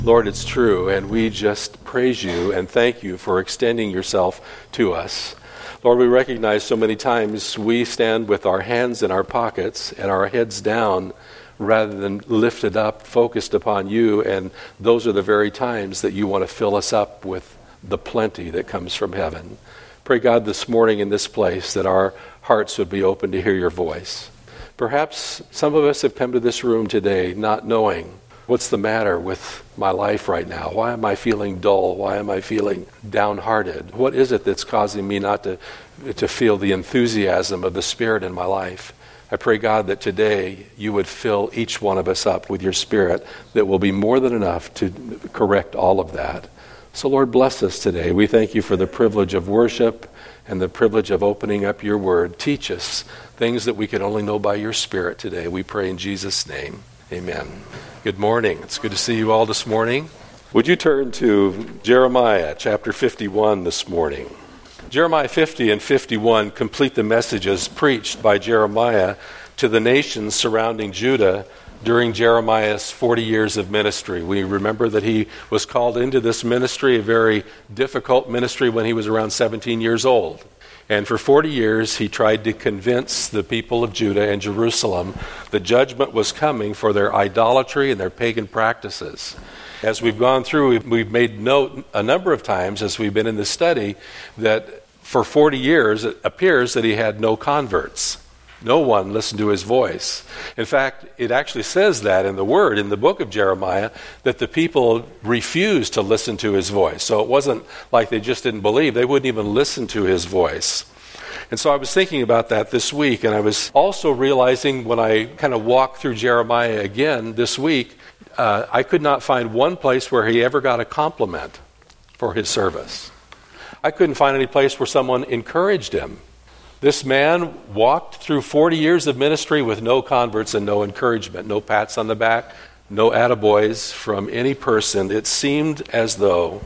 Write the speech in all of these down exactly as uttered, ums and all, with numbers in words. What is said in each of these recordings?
Lord, it's true, and we just praise you and thank you for extending yourself to us. Lord, we recognize so many times we stand with our hands in our pockets and our heads down rather than lifted up, focused upon you, and those are the very times that you want to fill us up with the plenty that comes from heaven. Pray, God, this morning in this place that our hearts would be open to hear your voice. Perhaps some of us have come to this room today not knowing what's the matter with my life right now. Why am I feeling dull? Why am I feeling downhearted? What is it that's causing me not to, to feel the enthusiasm of the Spirit in my life? I pray, God, that today you would fill each one of us up with your Spirit that will be more than enough to correct all of that. So, Lord, bless us today. We thank you for the privilege of worship and the privilege of opening up your word. Teach us things that we can only know by your Spirit today. We pray in Jesus' name. Amen. Good morning. It's good to see you all this morning. Would you turn to Jeremiah chapter fifty-one this morning? Jeremiah fifty and fifty-one complete the messages preached by Jeremiah to the nations surrounding Judah during Jeremiah's forty years of ministry. We remember that he was called into this ministry, a very difficult ministry, when he was around seventeen years old. And for forty years, he tried to convince the people of Judah and Jerusalem that judgment was coming for their idolatry and their pagan practices. As we've gone through, we've made note a number of times as we've been in this study that for forty years, it appears that he had no converts. No one listened to his voice. In fact, it actually says that in the Word, in the book of Jeremiah, that the people refused to listen to his voice. So it wasn't like they just didn't believe. They wouldn't even listen to his voice. And so I was thinking about that this week, and I was also realizing when I kind of walked through Jeremiah again this week, uh, I could not find one place where he ever got a compliment for his service. I couldn't find any place where someone encouraged him. This man walked through forty years of ministry with no converts and no encouragement, no pats on the back, no attaboys from any person. It seemed as though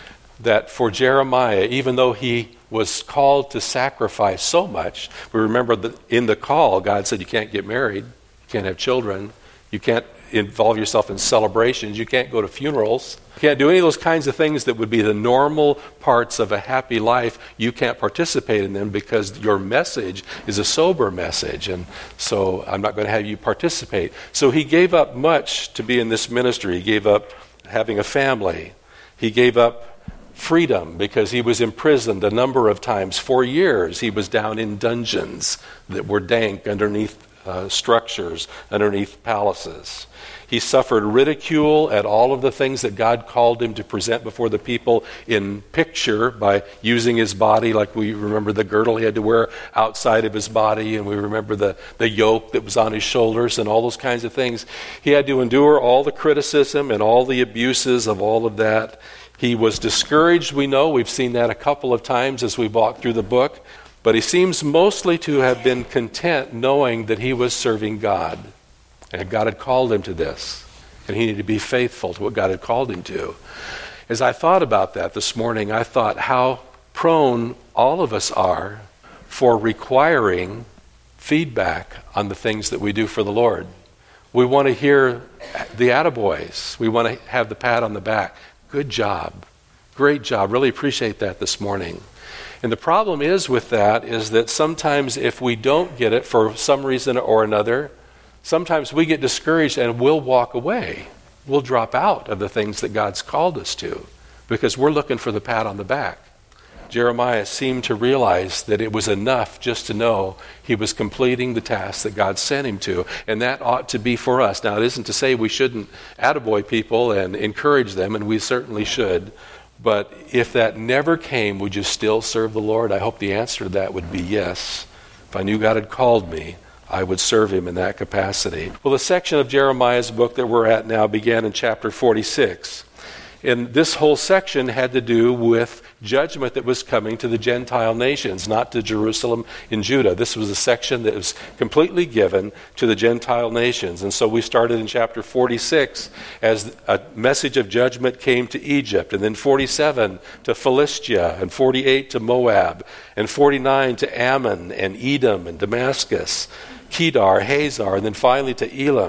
that for Jeremiah, even though he was called to sacrifice so much, we remember that in the call, God said you can't get married, you can't have children, you can't involve yourself in celebrations, you can't go to funerals, you can't do any of those kinds of things that would be the normal parts of a happy life. You can't participate in them because your message is a sober message, and so I'm not going to have you participate. So he gave up much to be in this ministry. He gave up having a family. He gave up freedom because he was imprisoned a number of times. For years he was down in dungeons that were dank underneath uh, structures, underneath palaces. He suffered ridicule at all of the things that God called him to present before the people in picture by using his body, like we remember the girdle he had to wear outside of his body, and we remember the, the yoke that was on his shoulders and all those kinds of things. He had to endure all the criticism and all the abuses of all of that. He was discouraged, we know. We've seen that a couple of times as we walked through the book. But he seems mostly to have been content knowing that he was serving God. And God had called him to this. And he needed to be faithful to what God had called him to. As I thought about that this morning, I thought how prone all of us are for requiring feedback on the things that we do for the Lord. We want to hear the attaboys. We want to have the pat on the back. Good job. Great job. Really appreciate that this morning. And the problem is with that is that sometimes if we don't get it for some reason or another, sometimes we get discouraged and we'll walk away. We'll drop out of the things that God's called us to because we're looking for the pat on the back. Jeremiah seemed to realize that it was enough just to know he was completing the task that God sent him to, and that ought to be for us. Now, it isn't to say we shouldn't attaboy people and encourage them, and we certainly should, but if that never came, would you still serve the Lord? I hope the answer to that would be yes. If I knew God had called me, I would serve him in that capacity. Well, the section of Jeremiah's book that we're at now began in chapter forty-six. And this whole section had to do with judgment that was coming to the Gentile nations, not to Jerusalem and Judah. This was a section that was completely given to the Gentile nations. And so we started in chapter forty-six as a message of judgment came to Egypt, and then forty-seven to Philistia, and forty-eight to Moab, and forty-nine to Ammon and Edom and Damascus, Kedar, Hazar, and then finally to Elam.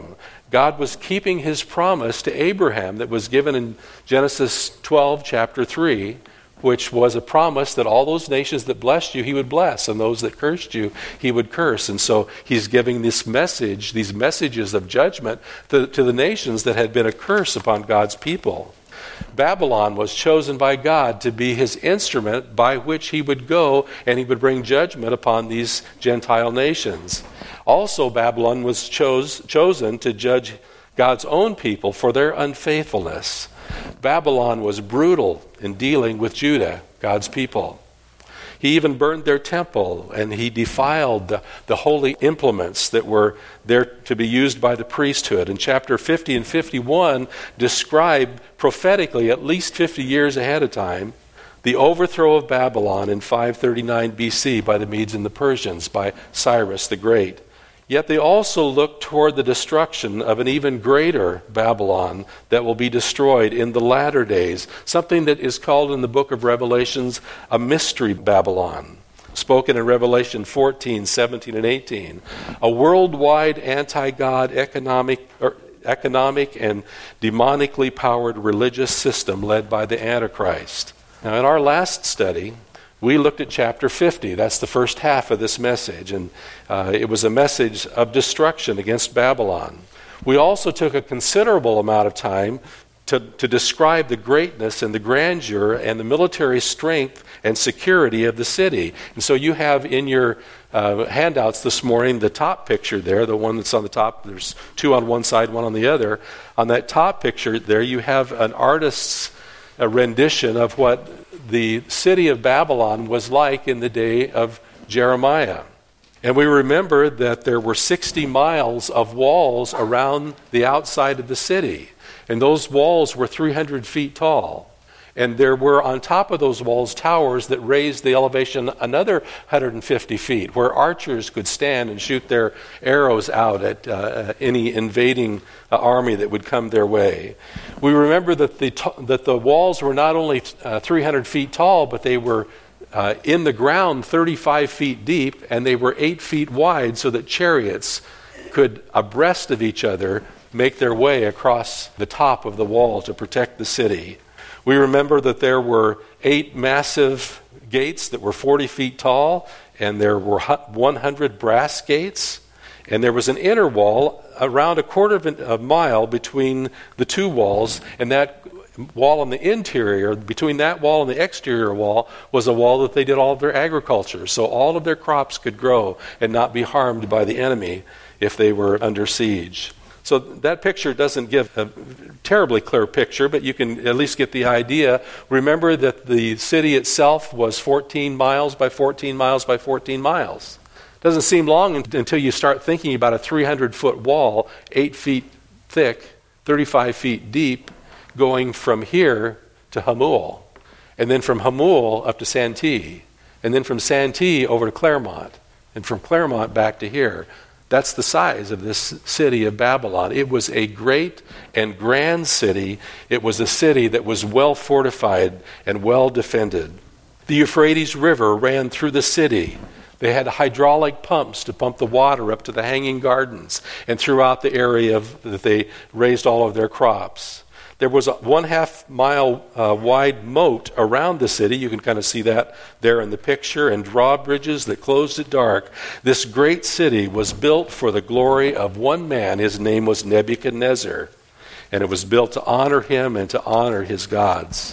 God was keeping his promise to Abraham that was given in Genesis twelve, chapter three, which was a promise that all those nations that blessed you, he would bless, and those that cursed you, he would curse. And so he's giving this message, these messages of judgment to, to the nations that had been a curse upon God's people. Babylon was chosen by God to be his instrument by which he would go and he would bring judgment upon these Gentile nations. Also, Babylon was chose, chosen to judge God's own people for their unfaithfulness. Babylon was brutal in dealing with Judah, God's people. He even burned their temple, and he defiled the, the holy implements that were there to be used by the priesthood. And chapter fifty and fifty-one describe prophetically, at least fifty years ahead of time, the overthrow of Babylon in five thirty-nine B C by the Medes and the Persians, by Cyrus the Great. Yet they also look toward the destruction of an even greater Babylon that will be destroyed in the latter days, something that is called in the book of Revelations a mystery Babylon, spoken in Revelation fourteen, seventeen, and eighteen. A worldwide anti-God economic, or economic and demonically powered religious system led by the Antichrist. Now, in our last study, we looked at chapter fifty. That's the first half of this message. And uh, it was a message of destruction against Babylon. We also took a considerable amount of time to, to describe the greatness and the grandeur and the military strength and security of the city. And so you have in your uh, handouts this morning the top picture there, the one that's on the top. There's two on one side, one on the other. On that top picture there, you have an artist's a rendition of what the city of Babylon was like in the day of Jeremiah. And we remember that there were sixty miles of walls around the outside of the city. And those walls were three hundred feet tall. And there were on top of those walls towers that raised the elevation another one hundred fifty feet, where archers could stand and shoot their arrows out at uh, any invading uh, army that would come their way. We remember that the t- that the walls were not only uh, three hundred feet tall, but they were uh, in the ground thirty-five feet deep, and they were eight feet wide, so that chariots could, abreast of each other, make their way across the top of the wall to protect the city. We remember that there were eight massive gates that were forty feet tall, and there were one hundred brass gates, and there was an inner wall around a quarter of a mile between the two walls, and that wall on the interior, between that wall and the exterior wall, was a wall that they did all of their agriculture, so all of their crops could grow and not be harmed by the enemy if they were under siege. So that picture doesn't give a terribly clear picture, but you can at least get the idea. Remember that the city itself was fourteen miles by fourteen miles by fourteen miles. Doesn't seem long until you start thinking about a three hundred foot wall, eight feet thick, thirty-five feet deep, going from here to Hamul, and then from Hamul up to Santee, and then from Santee over to Claremont, and from Claremont back to here. That's the size of this city of Babylon. It was a great and grand city. It was a city that was well fortified and well defended. The Euphrates River ran through the city. They had hydraulic pumps to pump the water up to the hanging gardens and throughout the area of, that they raised all of their crops. There was a one half mile uh, wide moat around the city. You can kind of see that there in the picture, and drawbridges that closed at dark. This great city was built for the glory of one man. His name was Nebuchadnezzar, and it was built to honor him and to honor his gods.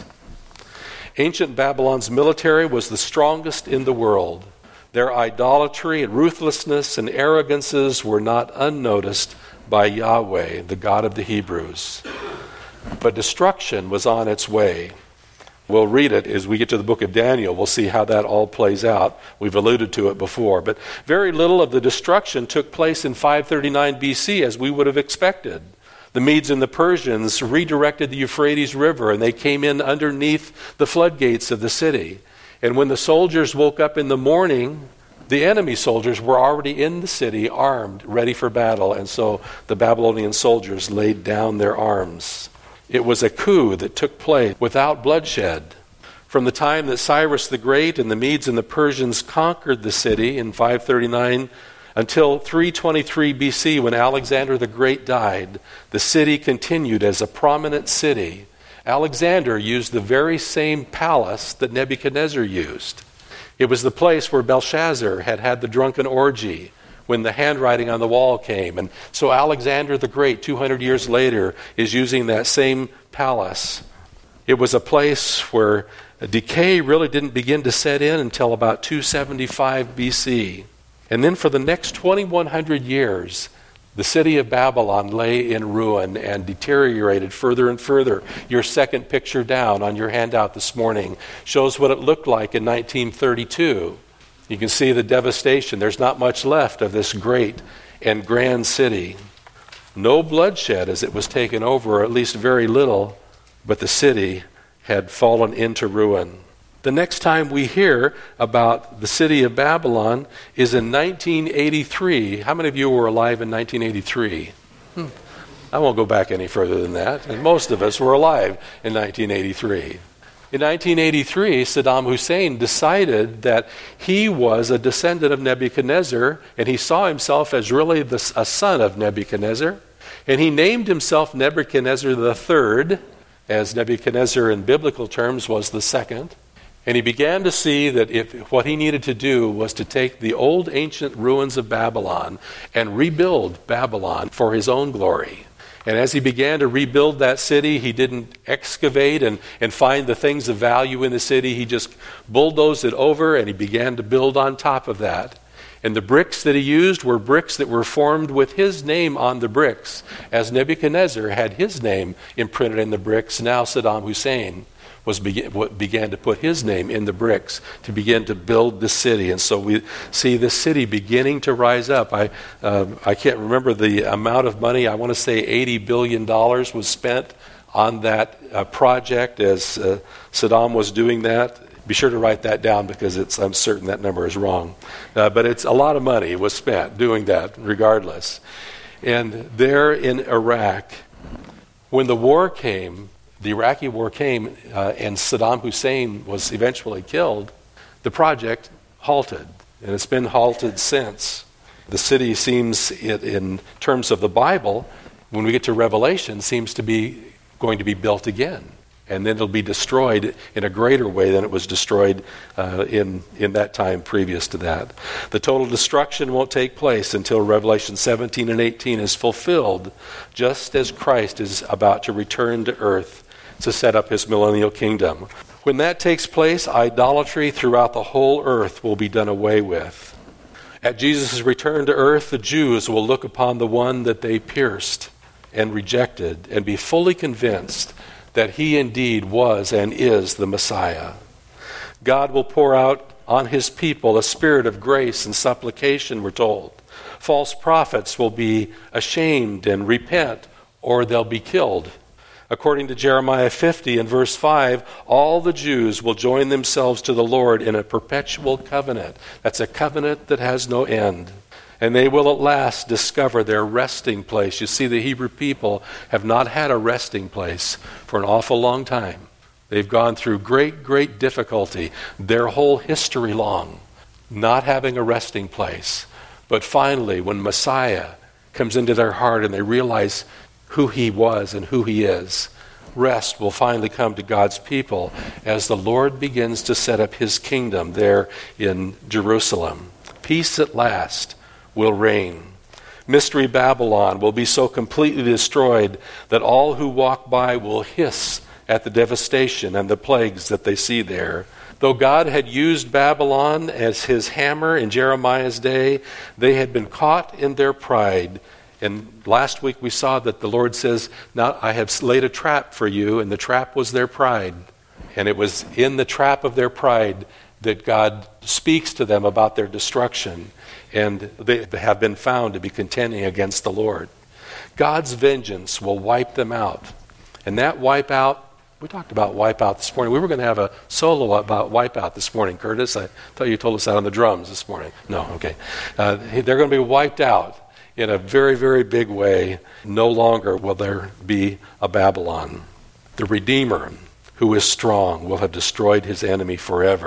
Ancient Babylon's military was the strongest in the world. Their idolatry and ruthlessness and arrogances were not unnoticed by Yahweh, the God of the Hebrews. But destruction was on its way. We'll read it as we get to the book of Daniel. We'll see how that all plays out. We've alluded to it before. But very little of the destruction took place in five thirty-nine B C as we would have expected. The Medes and the Persians redirected the Euphrates River, and they came in underneath the floodgates of the city. And when the soldiers woke up in the morning, the enemy soldiers were already in the city, armed, ready for battle. And so the Babylonian soldiers laid down their arms. It was a coup that took place without bloodshed. From the time that Cyrus the Great and the Medes and the Persians conquered the city in five thirty-nine Until three twenty-three B C, when Alexander the Great died, the city continued as a prominent city. Alexander used the very same palace that Nebuchadnezzar used. It was the place where Belshazzar had had the drunken orgy when the handwriting on the wall came. And so Alexander the Great, two hundred years later, is using that same palace. It was a place where decay really didn't begin to set in until about two seventy-five B C. And then for the next twenty-one hundred years, the city of Babylon lay in ruin and deteriorated further and further. Your second picture down on your handout this morning shows what it looked like in nineteen thirty-two. You can see the devastation. There's not much left of this great and grand city. No bloodshed as it was taken over, or at least very little, but the city had fallen into ruin. The next time we hear about the city of Babylon is in nineteen eighty-three. How many of you were alive in nineteen eighty-three? Hmm. I won't go back any further than that. And most of us were alive in nineteen eighty-three. In nineteen eighty-three, Saddam Hussein decided that he was a descendant of Nebuchadnezzar, and he saw himself as really the, a son of Nebuchadnezzar. And he named himself Nebuchadnezzar the Third, as Nebuchadnezzar in biblical terms was the second. And he began to see that if what he needed to do was to take the old ancient ruins of Babylon and rebuild Babylon for his own glory. And as he began to rebuild that city, he didn't excavate and, and find the things of value in the city. He just bulldozed it over and he began to build on top of that. And the bricks that he used were bricks that were formed with his name on the bricks. As Nebuchadnezzar had his name imprinted in the bricks, now Saddam Hussein was begin, began to put his name in the bricks to begin to build the city. And so we see the city beginning to rise up. I uh, I can't remember the amount of money. I want to say eighty billion dollars was spent on that uh, project as uh, Saddam was doing that. Be sure to write that down because it's, I'm certain that number is wrong. Uh, but it's a lot of money was spent doing that regardless. And there in Iraq, when the war came, the Iraqi war came uh, and Saddam Hussein was eventually killed, the project halted. And it's been halted since. The city seems, in, in terms of the Bible, when we get to Revelation, seems to be going to be built again. And then it'll be destroyed in a greater way than it was destroyed uh, in, in that time previous to that. The total destruction won't take place until Revelation seventeen and eighteen is fulfilled, just as Christ is about to return to earth to set up his millennial kingdom. When that takes place, idolatry throughout the whole earth will be done away with. At Jesus' return to earth, the Jews will look upon the one that they pierced and rejected and be fully convinced that he indeed was and is the Messiah. God will pour out on his people a spirit of grace and supplication, we're told. False prophets will be ashamed and repent, or they'll be killed. According to Jeremiah fifty and verse five, all the Jews will join themselves to the Lord in a perpetual covenant. That's a covenant that has no end. And they will at last discover their resting place. You see, the Hebrew people have not had a resting place for an awful long time. They've gone through great, great difficulty their whole history long, not having a resting place. But finally, when Messiah comes into their heart and they realize who he was and who he is, rest will finally come to God's people as the Lord begins to set up his kingdom there in Jerusalem. Peace at last will reign. Mystery Babylon will be so completely destroyed that all who walk by will hiss at the devastation and the plagues that they see there. Though God had used Babylon as his hammer in Jeremiah's day, they had been caught in their pride. And last week we saw that the Lord says, "Now I have laid a trap for you," and the trap was their pride. And it was in the trap of their pride that God speaks to them about their destruction. And they have been found to be contending against the Lord. God's vengeance will wipe them out. And that wipe out, we talked about wipe out this morning. We were going to have a solo about wipe out this morning, Curtis. I thought you told us that on the drums this morning. No, okay. Uh, they're going to be wiped out in a very, very big way. No longer will there be a Babylon. The Redeemer, who is strong, will have destroyed his enemy forever.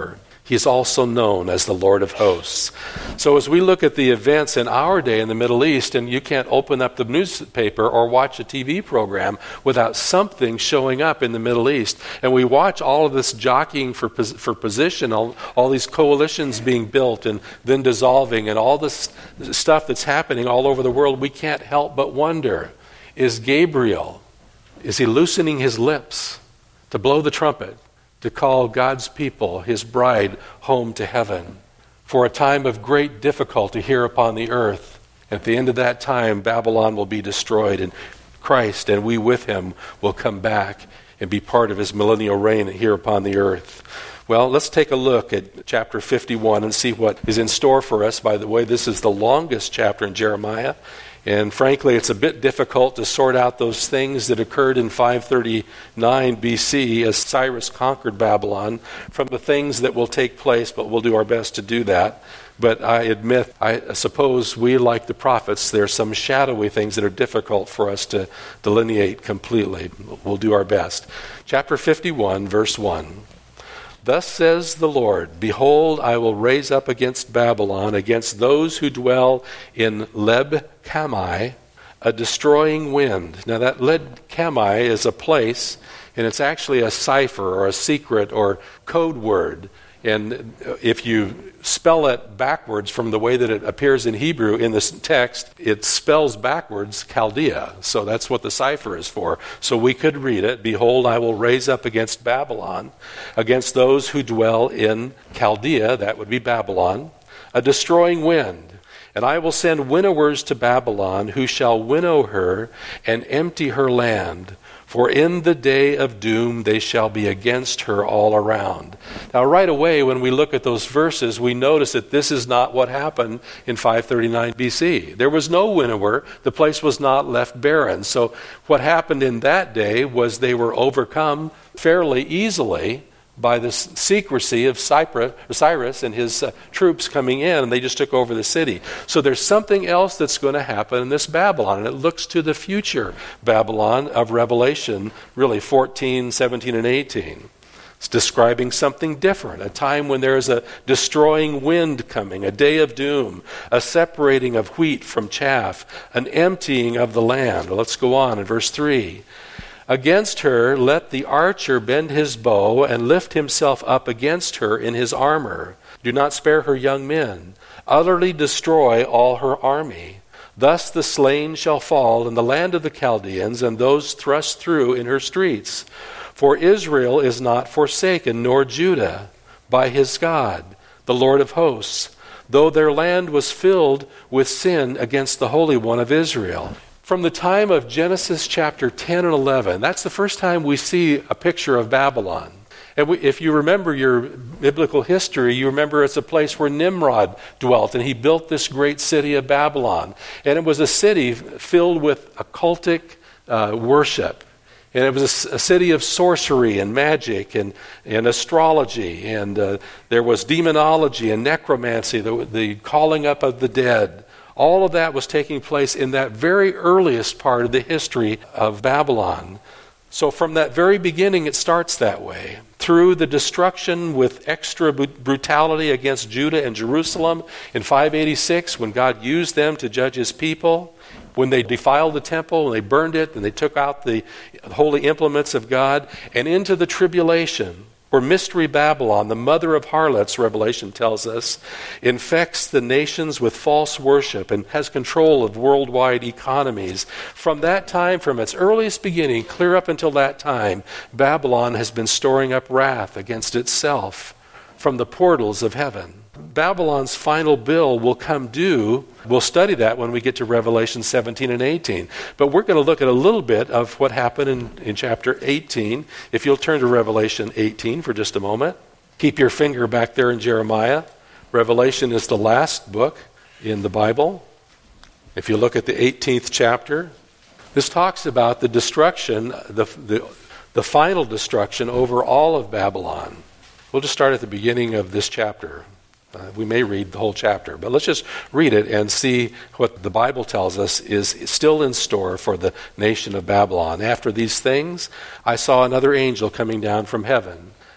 He's also known as the Lord of hosts. So as we look at the events in our day in the Middle East, and you can't open up the newspaper or watch a T V program without something showing up in the Middle East. And we watch all of this jockeying for for position, all, all these coalitions being built and then dissolving, and all this stuff that's happening all over the world. We can't help but wonder, is Gabriel, is he loosening his lips to blow the trumpet, to call God's people, his bride, home to heaven for a time of great difficulty here upon the earth? At the end of that time, Babylon will be destroyed, and Christ and we with him will come back and be part of his millennial reign here upon the earth. Well, let's take a look at chapter fifty-one and see what is in store for us. By the way, this is the longest chapter in Jeremiah. And frankly, it's a bit difficult to sort out those things that occurred in five thirty-nine B C as Cyrus conquered Babylon from the things that will take place, but we'll do our best to do that. But I admit, I suppose we, like the prophets, there are some shadowy things that are difficult for us to delineate completely. We'll do our best. Chapter fifty-one, verse one. Thus says the Lord, behold, I will raise up against Babylon, against those who dwell in Leb-Kamai, a destroying wind. Now that Leb-Kamai is a place, and it's actually a cipher or a secret or code word. And if you spell it backwards from the way that it appears in Hebrew in this text, it spells backwards Chaldea. So that's what the cipher is for. So we could read it, behold, I will raise up against Babylon, against those who dwell in Chaldea, that would be Babylon, a destroying wind. And I will send winnowers to Babylon, who shall winnow her and empty her land. For in the day of doom they shall be against her all around. Now right away when we look at those verses, we notice that this is not what happened in five thirty-nine B C. There was no winnower. The place was not left barren. So what happened in that day was they were overcome fairly easily by the secrecy of Cyrus and his uh, troops coming in, and they just took over the city. So there's something else that's going to happen in this Babylon, and it looks to the future Babylon of Revelation, really fourteen, seventeen, and eighteen. It's describing something different, a time when there is a destroying wind coming, a day of doom, a separating of wheat from chaff, an emptying of the land. Well, let's go on in verse three. Against her let the archer bend his bow and lift himself up against her in his armor. Do not spare her young men. Utterly destroy all her army. Thus the slain shall fall in the land of the Chaldeans, and those thrust through in her streets. For Israel is not forsaken, nor Judah, by his God, the Lord of hosts, though their land was filled with sin against the Holy One of Israel. From the time of Genesis chapter ten and eleven, that's the first time we see a picture of Babylon. And we, if you remember your biblical history, you remember it's a place where Nimrod dwelt, and he built this great city of Babylon. And it was a city filled with occultic uh, worship. And it was a, a city of sorcery and magic and, and astrology. And uh, there was demonology and necromancy, the, the calling up of the dead. All of that was taking place in that very earliest part of the history of Babylon. So from that very beginning, it starts that way. Through the destruction with extra brutality against Judah and Jerusalem in five eighty-six, when God used them to judge his people, when they defiled the temple and they burned it and they took out the holy implements of God, and into the tribulation, where Mystery Babylon, the mother of harlots, Revelation tells us, infects the nations with false worship and has control of worldwide economies. From that time, from its earliest beginning, clear up until that time, Babylon has been storing up wrath against itself from the portals of heaven. Babylon's final bill will come due. We'll study that when we get to Revelation seventeen and eighteen. But we're going to look at a little bit of what happened in, in chapter eighteen. If you'll turn to Revelation eighteen for just a moment. Keep your finger back there in Jeremiah. Revelation is the last book in the Bible. If you look at the eighteenth chapter, this talks about the destruction, the, the, the final destruction over all of Babylon. We'll just start at the beginning of this chapter. Uh, we may read the whole chapter, but let's just read it and see what the Bible tells us is still in store for the nation of Babylon. After these things, I saw another angel coming down from heaven,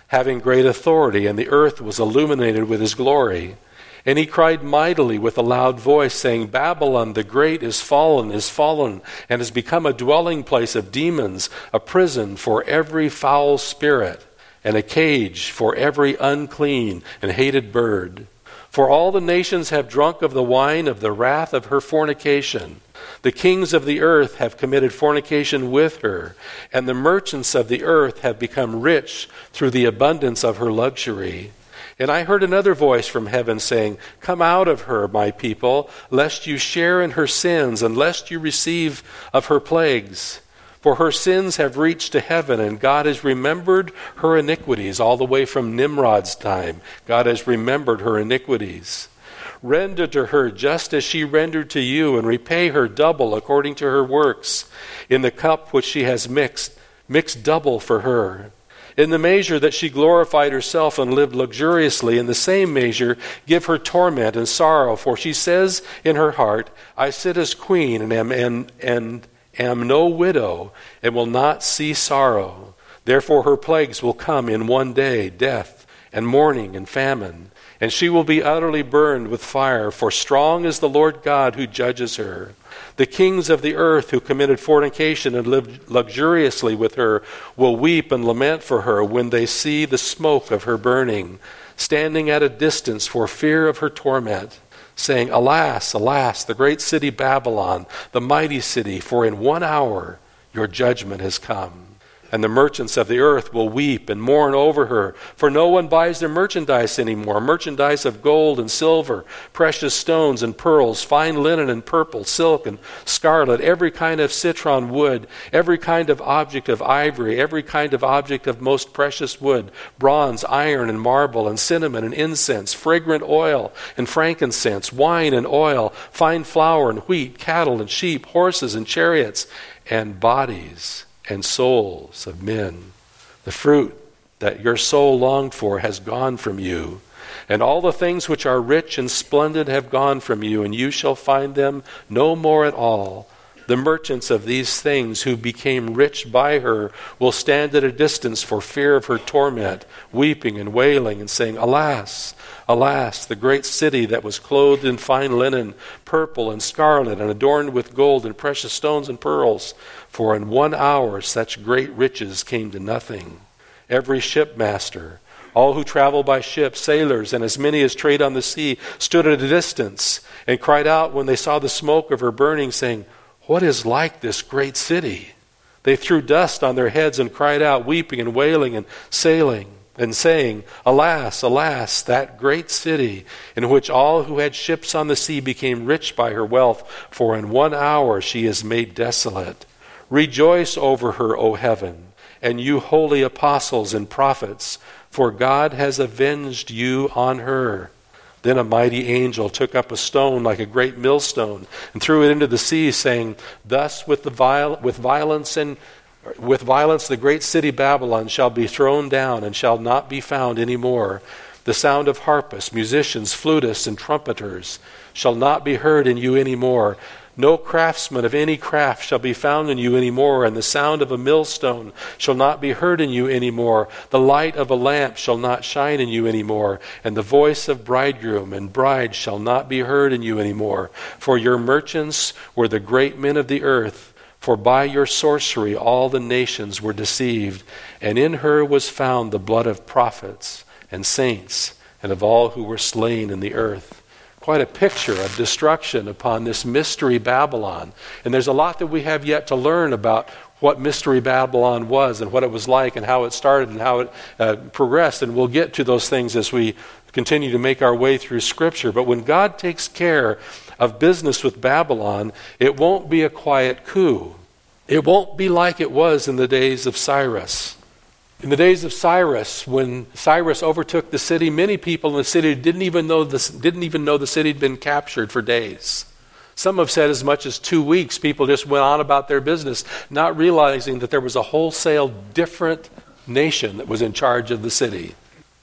having great authority, and the earth was illuminated with his glory. And he cried mightily with a loud voice, saying, Babylon the great is fallen, is fallen, and has become a dwelling place of demons, a prison for every foul spirit, and a cage for every unclean and hated bird. For all the nations have drunk of the wine of the wrath of her fornication. The kings of the earth have committed fornication with her, and the merchants of the earth have become rich through the abundance of her luxury. And I heard another voice from heaven saying, Come out of her, my people, lest you share in her sins, and lest you receive of her plagues. For her sins have reached to heaven, and God has remembered her iniquities. All the way from Nimrod's time, God has remembered her iniquities. Render to her just as she rendered to you, and repay her double according to her works. In the cup which she has mixed, mix double for her. In the measure that she glorified herself and lived luxuriously, in the same measure give her torment and sorrow. For she says in her heart, I sit as queen and am, and, and am no widow, and will not see sorrow. Therefore her plagues will come in one day, death and mourning and famine. And she will be utterly burned with fire, for strong is the Lord God who judges her. The kings of the earth who committed fornication and lived luxuriously with her will weep and lament for her when they see the smoke of her burning, standing at a distance for fear of her torment, saying, Alas, alas, the great city Babylon, the mighty city, for in one hour your judgment has come. And the merchants of the earth will weep and mourn over her, for no one buys their merchandise anymore, merchandise of gold and silver, precious stones and pearls, fine linen and purple, silk and scarlet, every kind of citron wood, every kind of object of ivory, every kind of object of most precious wood, bronze, iron, and marble, and cinnamon and incense, fragrant oil and frankincense, wine and oil, fine flour and wheat, cattle and sheep, horses and chariots, and bodies and souls of men. The fruit that your soul longed for has gone from you, and all the things which are rich and splendid have gone from you, and you shall find them no more at all. The merchants of these things who became rich by her will stand at a distance for fear of her torment, weeping and wailing and saying, Alas, alas, the great city that was clothed in fine linen, purple and scarlet, and adorned with gold and precious stones and pearls. For in one hour such great riches came to nothing. Every shipmaster, all who travel by ship, sailors, and as many as trade on the sea, stood at a distance and cried out when they saw the smoke of her burning, saying, What is like this great city? They threw dust on their heads and cried out, weeping and wailing and sailing, and saying, Alas, alas, that great city, in which all who had ships on the sea became rich by her wealth, for in one hour she is made desolate. Rejoice over her, O heaven, and you holy apostles and prophets, for God has avenged you on her. Then a mighty angel took up a stone like a great millstone and threw it into the sea, saying, Thus with the viol- with violence and with violence the great city Babylon shall be thrown down and shall not be found any more. The sound of harpists, musicians, flutists, and trumpeters shall not be heard in you any more. No craftsman of any craft shall be found in you any more, and the sound of a millstone shall not be heard in you any more. The light of a lamp shall not shine in you any more, and the voice of bridegroom and bride shall not be heard in you any more. For your merchants were the great men of the earth, for by your sorcery all the nations were deceived, and in her was found the blood of prophets and saints and of all who were slain in the earth. Quite a picture of destruction upon this mystery Babylon. And there's a lot that we have yet to learn about what mystery Babylon was and what it was like and how it started and how it uh, progressed. And we'll get to those things as we continue to make our way through Scripture. But when God takes care of business with Babylon, it won't be a quiet coup. It won't be like it was in the days of Cyrus. In the days of Cyrus, when Cyrus overtook the city, many people in the city didn't even know the, didn't even know the city had been captured for days. Some have said as much as two weeks. People just went on about their business, not realizing that there was a wholesale different nation that was in charge of the city.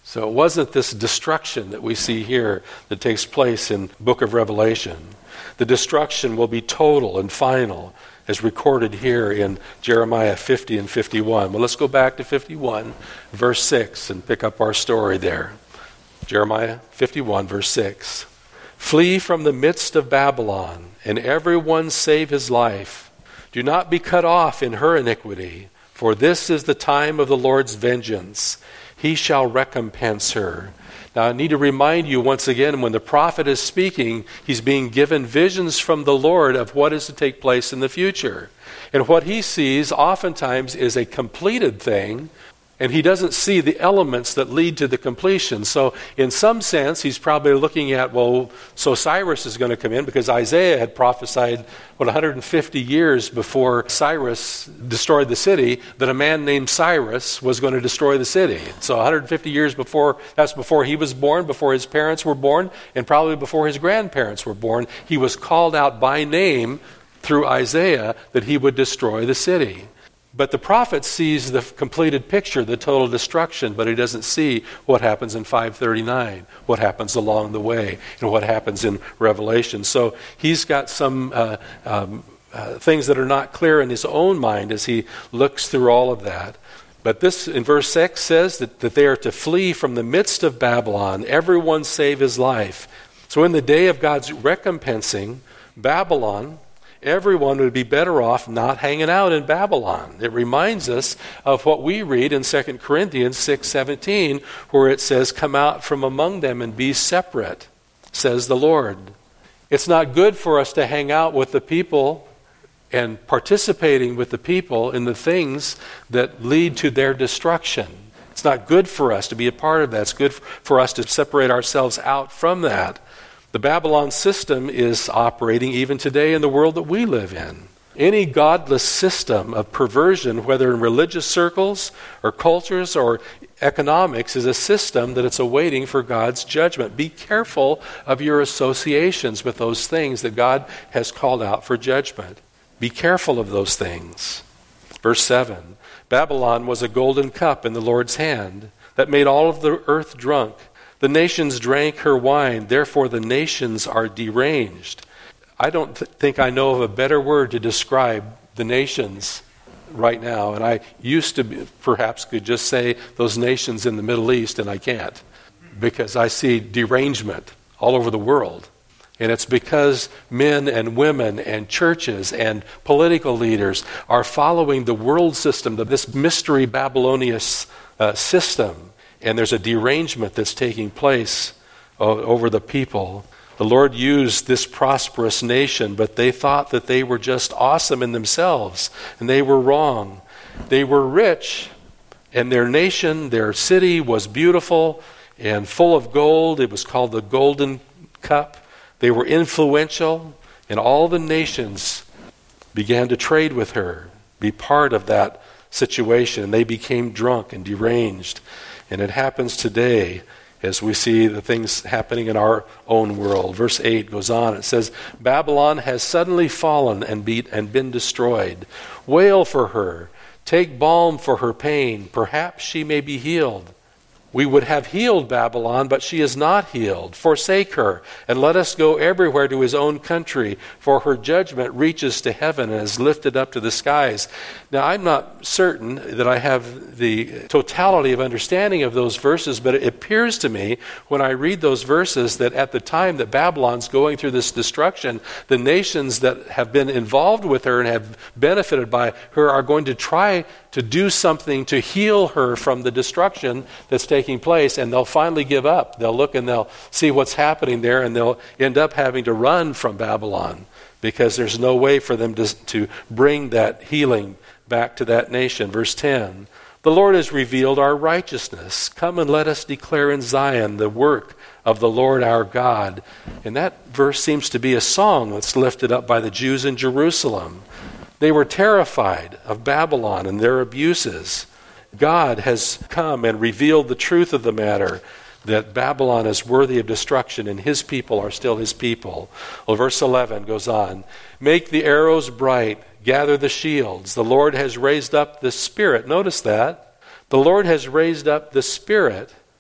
So it wasn't this destruction that we see here that takes place in the book of Revelation. The destruction will be total and final, as recorded here in Jeremiah fifty and fifty-one. Well, let's go back to fifty-one, verse six, and pick up our story there. Jeremiah fifty-one, verse six. Flee from the midst of Babylon, and everyone save his life. Do not be cut off in her iniquity, for this is the time of the Lord's vengeance. He shall recompense her. Now, I need to remind you once again, when the prophet is speaking, he's being given visions from the Lord of what is to take place in the future. And what he sees oftentimes is a completed thing, and he doesn't see the elements that lead to the completion. So in some sense, he's probably looking at, well, so Cyrus is going to come in, because Isaiah had prophesied, what, one hundred fifty years before Cyrus destroyed the city, that a man named Cyrus was going to destroy the city. So one hundred fifty years before, that's before he was born, before his parents were born, and probably before his grandparents were born. He was called out by name through Isaiah that he would destroy the city. But the prophet sees the completed picture, the total destruction, but he doesn't see what happens in five thirty-nine, what happens along the way, and what happens in Revelation. So he's got some uh, um, uh, things that are not clear in his own mind as he looks through all of that. But this, in verse six, says that, that they are to flee from the midst of Babylon, everyone save his life. So in the day of God's recompensing Babylon, everyone would be better off not hanging out in Babylon. It reminds us of what we read in Second Corinthians six seventeen, where it says, come out from among them and be separate, says the Lord. It's not good for us to hang out with the people and participating with the people in the things that lead to their destruction. It's not good for us to be a part of that. It's good for us to separate ourselves out from that. The Babylon system is operating even today in the world that we live in. Any godless system of perversion, whether in religious circles or cultures or economics, is a system that it's awaiting for God's judgment. Be careful of your associations with those things that God has called out for judgment. Be careful of those things. Verse seven, Babylon was a golden cup in the Lord's hand that made all of the earth drunk. The nations drank her wine, therefore the nations are deranged. I don't th- think I know of a better word to describe the nations right now. And I used to be, perhaps could just say those nations in the Middle East, and I can't, because I see derangement all over the world. And it's because men and women and churches and political leaders are following the world system, this mystery Babylonian uh, system. And there's a derangement that's taking place over the people. The Lord used this prosperous nation, but they thought that they were just awesome in themselves, and they were wrong. They were rich, and their nation, their city was beautiful and full of gold. It was called the Golden Cup. They were influential, and all the nations began to trade with her, be part of that situation. They became drunk and deranged. And it happens today as we see the things happening in our own world. Verse eight goes on. It says, Babylon has suddenly fallen and, be, and been destroyed. Wail for her. Take balm for her pain. Perhaps she may be healed. We would have healed Babylon, but she is not healed. Forsake her, and let us go everywhere to his own country, for her judgment reaches to heaven and is lifted up to the skies. Now, I'm not certain that I have the totality of understanding of those verses, but it appears to me when I read those verses that at the time that Babylon's going through this destruction, the nations that have been involved with her and have benefited by her are going to try to do something to heal her from the destruction that's taking place, and they'll finally give up. They'll look and they'll see what's happening there, and they'll end up having to run from Babylon because there's no way for them to, to bring that healing back to that nation. Verse ten, the Lord has revealed our righteousness. Come and let us declare in Zion the work of the Lord our God. And that verse seems to be a song that's lifted up by the Jews in Jerusalem. They were terrified of Babylon and their abuses. God has come and revealed the truth of the matter, that Babylon is worthy of destruction and his people are still his people. Well, verse eleven goes on. Make the arrows bright, gather the shields. The Lord has raised up the Spirit. Notice that. The Lord has raised up the Spirit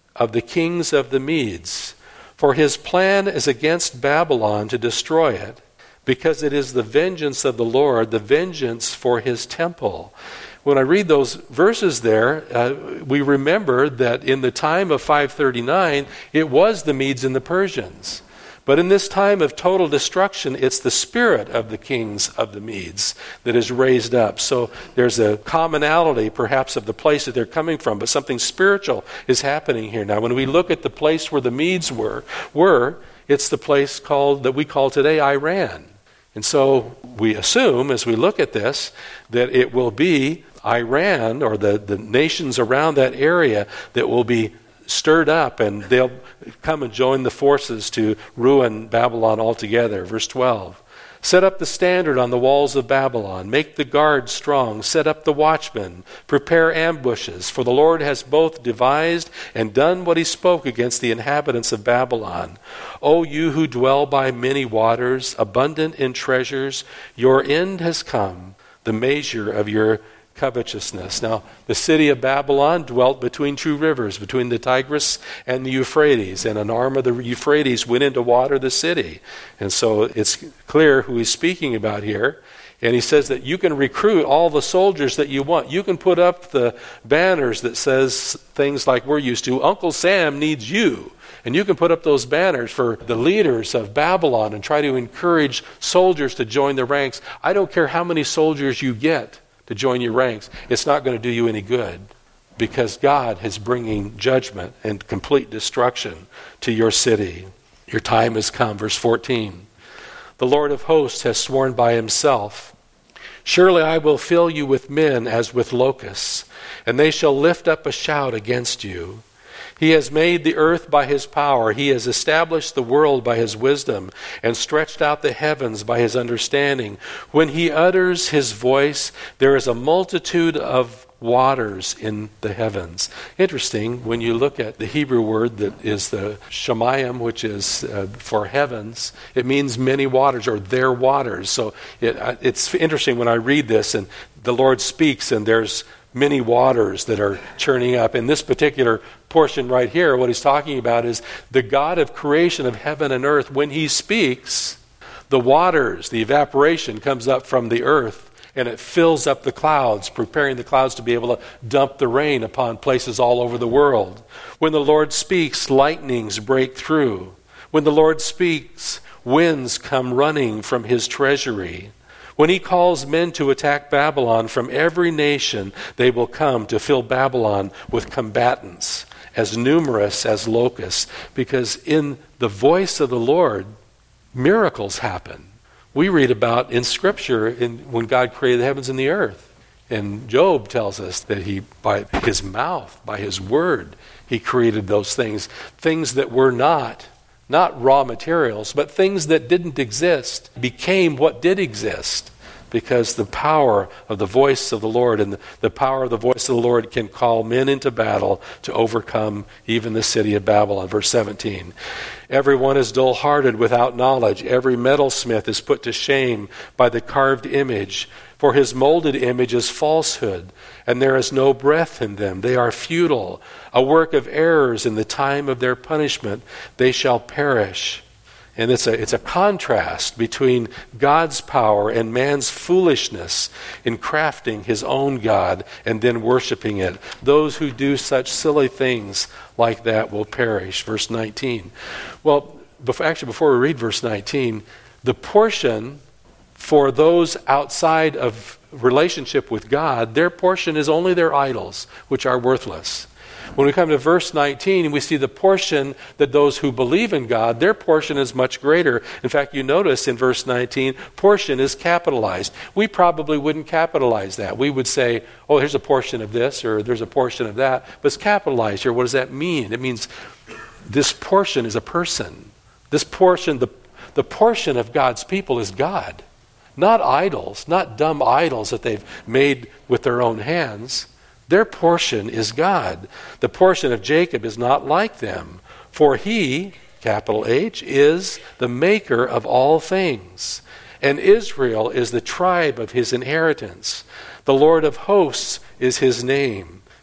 of the kings of the Medes. For his plan is against Babylon to destroy it, because it is the vengeance of the Lord, the vengeance for his temple. When I read those verses there, uh, we remember that in the time of five thirty-nine, it was the Medes and the Persians. But in this time of total destruction, it's the spirit of the kings of the Medes that is raised up. So there's a commonality perhaps of the place that they're coming from, but something spiritual is happening here. Now, when we look at the place where the Medes were, were it's the place called that we call today Iran. And so we assume, as we look at this, that it will be Iran or the, the nations around that area that will be stirred up, and they'll come and join the forces to ruin Babylon altogether. Verse twelve. Set up the standard on the walls of Babylon. Make the guard strong. Set up the watchmen. Prepare ambushes. For the Lord has both devised and done what he spoke against the inhabitants of Babylon. O you who dwell by many waters, abundant in treasures, your end has come, the measure of your covetousness. Now, the city of Babylon dwelt between two rivers, between the Tigris and the Euphrates, and an arm of the Euphrates went in to water the city. And so it's clear who he's speaking about here. And he says that you can recruit all the soldiers that you want. You can put up the banners that says things like we're used to, Uncle Sam needs you. And you can put up those banners for the leaders of Babylon and try to encourage soldiers to join the ranks. I don't care how many soldiers you get to join your ranks. It's not going to do you any good, because God is bringing judgment and complete destruction to your city. Your time has come. Verse fourteen. The Lord of hosts has sworn by himself, surely I will fill you with men as with locusts, and they shall lift up a shout against you. He has made the earth by his power. He has established the world by his wisdom and stretched out the heavens by his understanding. When he utters his voice, there is a multitude of waters in the heavens. Interesting, when you look at the Hebrew word that is the shamayim, which is uh, for heavens, it means many waters or their waters. So it, uh, it's interesting when I read this and the Lord speaks and there's many waters that are churning up. In this particular portion right here, what he's talking about is the God of creation of heaven and earth. When he speaks, the waters, the evaporation comes up from the earth and it fills up the clouds, preparing the clouds to be able to dump the rain upon places all over the world. When the Lord speaks, lightnings break through. When the Lord speaks, winds come running from his treasury. When he calls men to attack Babylon from every nation, they will come to fill Babylon with combatants, as numerous as locusts, because in the voice of the Lord, miracles happen. We read about in Scripture in, when God created the heavens and the earth. And Job tells us that he, by his mouth, by his word, he created those things. Things that were not, not raw materials, but things that didn't exist became what did exist. Because the power of the voice of the Lord and the, the power of the voice of the Lord can call men into battle to overcome even the city of Babylon. Verse seventeen. Everyone is dull-hearted without knowledge. Every metalsmith is put to shame by the carved image. For his molded image is falsehood, and there is no breath in them. They are futile, a work of errors in the time of their punishment. They shall perish. And it's a, it's a contrast between God's power and man's foolishness in crafting his own God and then worshiping it. Those who do such silly things like that will perish. Verse nineteen. Well, before, actually, before we read verse nineteen, the portion for those outside of relationship with God, their portion is only their idols, which are worthless. When we come to verse nineteen, we see the portion that those who believe in God, their portion is much greater. In fact, you notice in verse nineteen, portion is capitalized. We probably wouldn't capitalize that. We would say, oh, here's a portion of this, or there's a portion of that. But it's capitalized here. What does that mean? It means this portion is a person. This portion, the, the portion of God's people is God. Not idols, not dumb idols that they've made with their own hands. Their portion is God. The portion of Jacob is not like them, for he, capital H, is the maker of all things, and Israel is the tribe of his inheritance. The Lord of hosts is his name.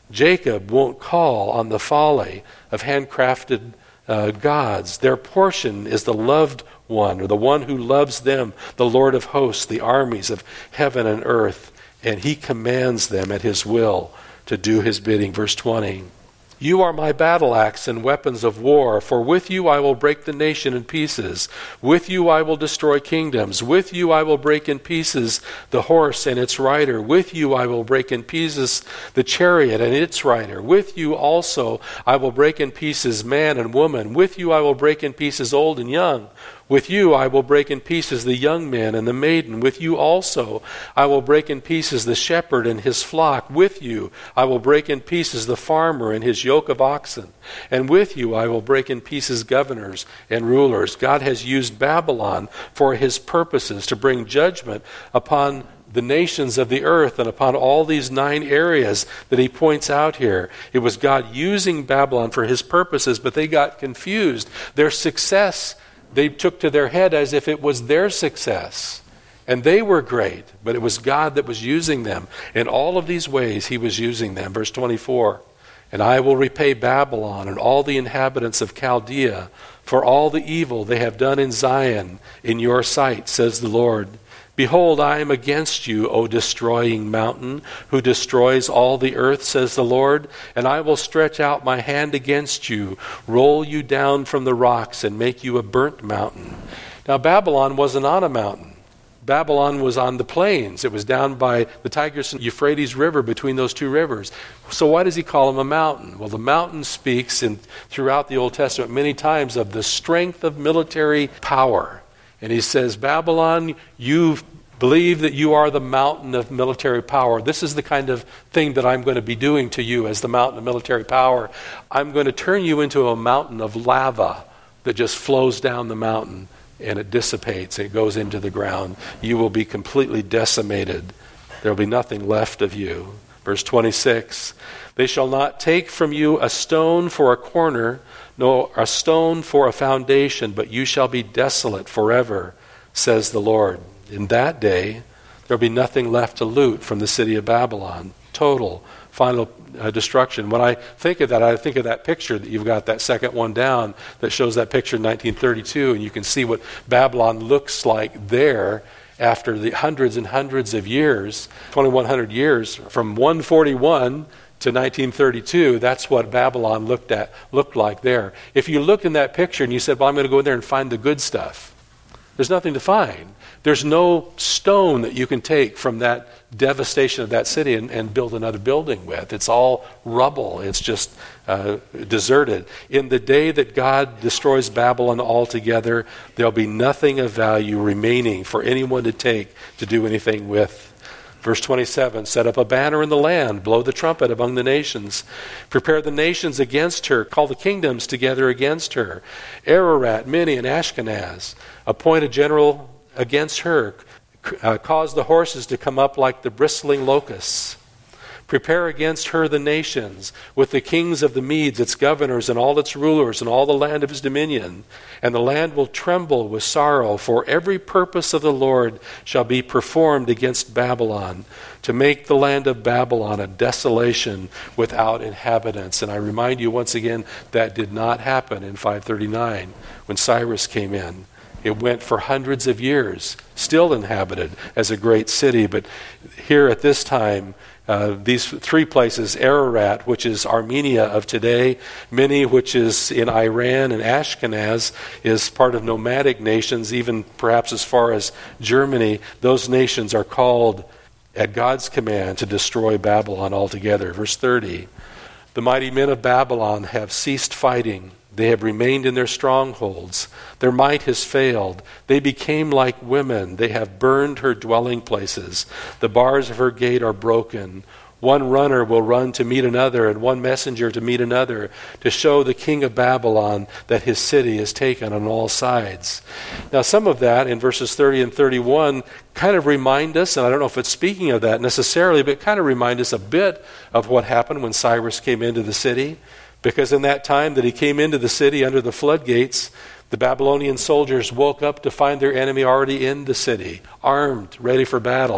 Jacob won't call on the folly of handcrafted uh, gods. Their portion is the loved one, or the one who loves them, the Lord of hosts, the armies of heaven and earth, and he commands them at his will to do his bidding. Verse twenty. You are my battle axe and weapons of war, for with you I will break the nation in pieces. With you I will destroy kingdoms. With you I will break in pieces the horse and its rider. With you I will break in pieces the chariot and its rider. With you also I will break in pieces man and woman. With you I will break in pieces old and young. With you I will break in pieces the young man and the maiden. With you also I will break in pieces the shepherd and his flock. With you I will break in pieces the farmer and his yoke of oxen. And with you I will break in pieces governors and rulers. God has used Babylon for his purposes, to bring judgment upon the nations of the earth and upon all these nine areas that he points out here. It was God using Babylon for his purposes, but they got confused. Their success they took to their head as if it was their success. And they were great, but it was God that was using them. In all of these ways, he was using them. Verse twenty-four, and I will repay Babylon and all the inhabitants of Chaldea for all the evil they have done in Zion in your sight, says the Lord. Behold, I am against you, O destroying mountain, who destroys all the earth, says the Lord. And I will stretch out my hand against you, roll you down from the rocks, and make you a burnt mountain. Now, Babylon wasn't on a mountain. Babylon was on the plains. It was down by the Tigris and Euphrates River, between those two rivers. So why does he call them a mountain? Well, the mountain speaks in, throughout the Old Testament many times of the strength of military power. And he says, Babylon, you believe that you are the mountain of military power. This is the kind of thing that I'm going to be doing to you as the mountain of military power. I'm going to turn you into a mountain of lava that just flows down the mountain and it dissipates. It goes into the ground. You will be completely decimated. There will be nothing left of you. Verse twenty-six, they shall not take from you a stone for a corner, nor a stone for a foundation, but you shall be desolate forever, says the Lord. In that day, there will be nothing left to loot from the city of Babylon. Total, final uh, destruction. When I think of that, I think of that picture that you've got, that second one down, that shows that picture in nineteen thirty-two, and you can see what Babylon looks like there after the hundreds and hundreds of years, twenty-one hundred years, from one forty-one to nineteen thirty-two, that's what Babylon looked at looked like there. If you looked in that picture and you said, well, I'm going to go in there and find the good stuff, there's nothing to find. There's no stone that you can take from that devastation of that city and, and build another building with. It's all rubble. It's just uh, deserted. In the day that God destroys Babylon altogether, there'll be nothing of value remaining for anyone to take to do anything with. Verse twenty-seven, set up a banner in the land, blow the trumpet among the nations. Prepare the nations against her, call the kingdoms together against her. Ararat, Minni, and Ashkenaz, appoint a general against her. Uh, cause the horses to come up like the bristling locusts. Prepare against her the nations, with the kings of the Medes, its governors, and all its rulers, and all the land of his dominion. And the land will tremble with sorrow, for every purpose of the Lord shall be performed against Babylon, to make the land of Babylon a desolation without inhabitants. And I remind you once again, that did not happen in five thirty-nine, when Cyrus came in. It went for hundreds of years, still inhabited as a great city. But here at this time, uh, these three places, Ararat, which is Armenia of today, Minni, which is in Iran, and Ashkenaz is part of nomadic nations, even perhaps as far as Germany. Those nations are called at God's command to destroy Babylon altogether. Verse thirty, the mighty men of Babylon have ceased fighting. They have remained in their strongholds. Their might has failed. They became like women. They have burned her dwelling places. The bars of her gate are broken. One runner will run to meet another, and one messenger to meet another, to show the king of Babylon that his city is taken on all sides. Now, some of that in verses thirty and thirty-one kind of remind us, and I don't know if it's speaking of that necessarily, but kind of remind us a bit of what happened when Cyrus came into the city. Because in that time that he came into the city under the floodgates, the Babylonian soldiers woke up to find their enemy already in the city, armed, ready for battle.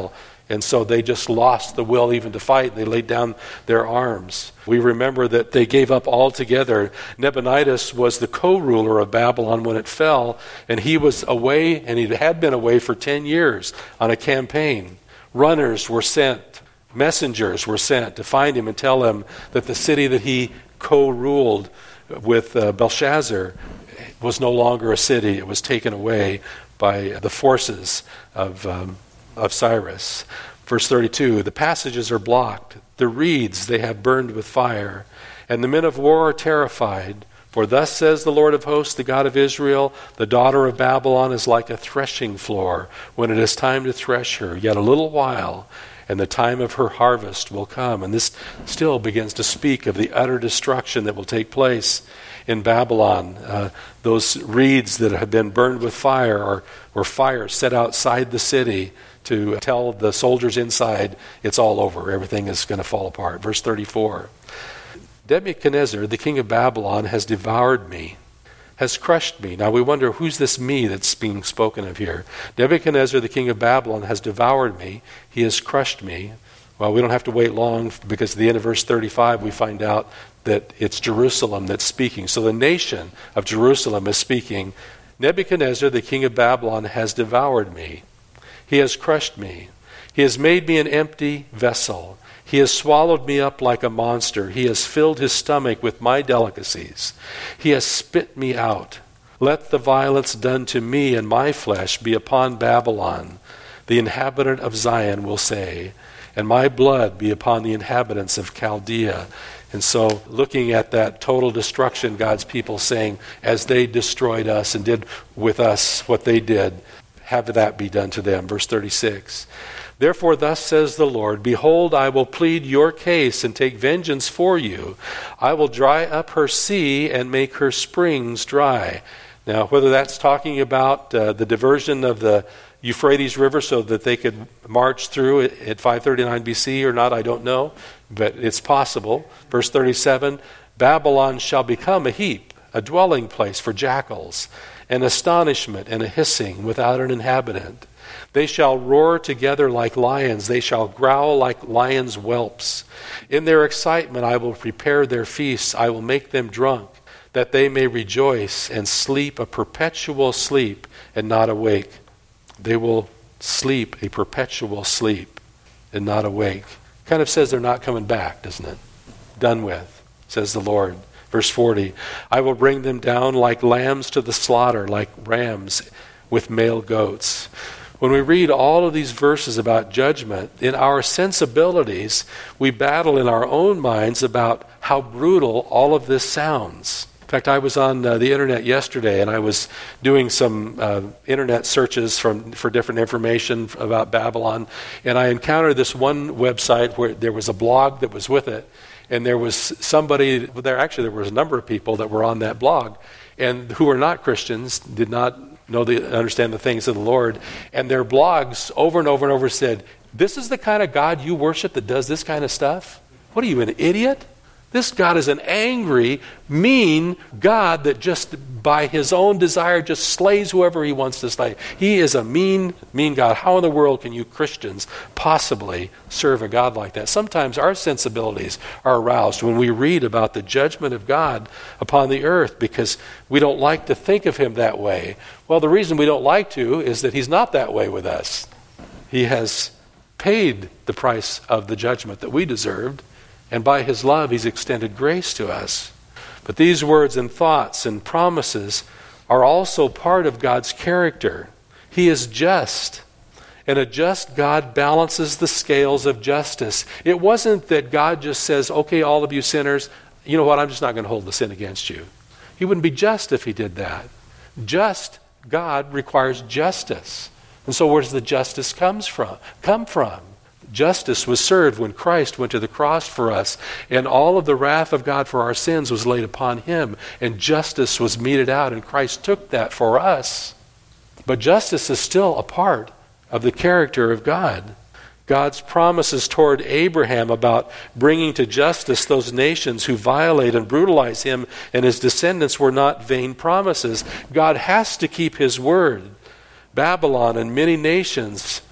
And so they just lost the will even to fight. They laid down their arms. We remember that they gave up altogether. Nabonidus was the co-ruler of Babylon when it fell, and he was away, and he had been away for ten years on a campaign. Runners were sent, messengers were sent to find him and tell him that the city that he co-ruled with uh, Belshazzar was no longer a city. It was taken away by the forces of um, of Cyrus. Verse thirty-two, the passages are blocked, the reeds they have burned with fire, and the men of war are terrified. For thus says the Lord of hosts, the God of Israel, the daughter of Babylon is like a threshing floor when it is time to thresh her. Yet a little while, and the time of her harvest will come. And this still begins to speak of the utter destruction that will take place in Babylon. Uh, those reeds that have been burned with fire, or, or fire set outside the city, to tell the soldiers inside it's all over. Everything is going to fall apart. Verse thirty-four. Nebuchadnezzar, the king of Babylon, has devoured me, has crushed me. Now we wonder, who's this me that's being spoken of here? Nebuchadnezzar, the king of Babylon, has devoured me. He has crushed me. Well, we don't have to wait long, because at the end of verse thirty-five we find out that it's Jerusalem that's speaking. So the nation of Jerusalem is speaking. Nebuchadnezzar, the king of Babylon, has devoured me. He has crushed me. He has made me an empty vessel. He has swallowed me up like a monster. He has filled his stomach with my delicacies. He has spit me out. Let the violence done to me and my flesh be upon Babylon, the inhabitant of Zion will say, and my blood be upon the inhabitants of Chaldea. And so looking at that total destruction, God's people saying, as they destroyed us and did with us what they did, have that be done to them. Verse thirty-six. Therefore thus says the Lord, behold, I will plead your case and take vengeance for you. I will dry up her sea and make her springs dry. Now, whether that's talking about uh, the diversion of the Euphrates River so that they could march through it at five thirty-nine B C or not, I don't know, but it's possible. Verse thirty-seven, Babylon shall become a heap, a dwelling place for jackals, an astonishment and a hissing without an inhabitant. They shall roar together like lions. They shall growl like lions' whelps. In their excitement I will prepare their feasts. I will make them drunk, that they may rejoice and sleep a perpetual sleep and not awake. They will sleep a perpetual sleep and not awake. Kind of says they're not coming back, doesn't it? Done with, says the Lord. Verse forty, I will bring them down like lambs to the slaughter, like rams with male goats. When we read all of these verses about judgment, in our sensibilities, we battle in our own minds about how brutal all of this sounds. In fact, I was on uh, the internet yesterday, and I was doing some uh, internet searches from for different information about Babylon, and I encountered this one website where there was a blog that was with it, and there was somebody there. Actually, there was a number of people that were on that blog, and who were not Christians, did not know the understand the things of the Lord, and their blogs over and over and over said, "This is the kind of God you worship that does this kind of stuff? What are you, an idiot? This God is an angry, mean God that just by his own desire just slays whoever he wants to slay. He is a mean, mean God. How in the world can you Christians possibly serve a God like that?" Sometimes our sensibilities are aroused when we read about the judgment of God upon the earth because we don't like to think of him that way. Well, the reason we don't like to is that he's not that way with us. He has paid the price of the judgment that we deserved, and by his love, he's extended grace to us. But these words and thoughts and promises are also part of God's character. He is just, and a just God balances the scales of justice. It wasn't that God just says, okay, all of you sinners, you know what, I'm just not going to hold the sin against you. He wouldn't be just if he did that. Just God requires justice. And so where does the justice comes from? Come from? Justice was served when Christ went to the cross for us, and all of the wrath of God for our sins was laid upon him, and justice was meted out, and Christ took that for us. But justice is still a part of the character of God. God's promises toward Abraham about bringing to justice those nations who violate and brutalize him and his descendants were not vain promises. God has to keep his word. Babylon and many nations